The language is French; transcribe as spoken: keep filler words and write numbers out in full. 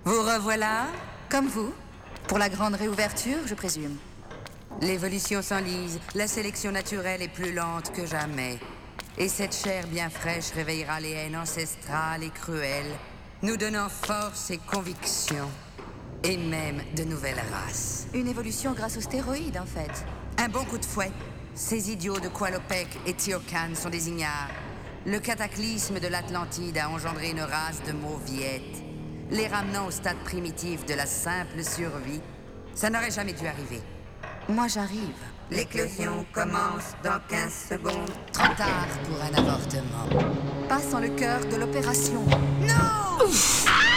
Vous revoilà? Comme vous. Pour la grande réouverture, je présume. L'évolution s'enlise, la sélection naturelle est plus lente que jamais. Et cette chair bien fraîche réveillera les haines ancestrales et cruelles, nous donnant force et conviction. Et même de nouvelles races. Une évolution grâce aux stéroïdes, en fait. Un bon coup de fouet. Ces idiots de Qualopec et Tiocan sont des ignares. Le cataclysme de l'Atlantide a engendré une race de mauviettes, les ramenant au stade primitif de la simple survie. Ça n'aurait jamais dû arriver. Moi, j'arrive. L'éclosion commence dans quinze secondes. Trop tard pour un avortement. Pas sans le cœur de l'opération. Non!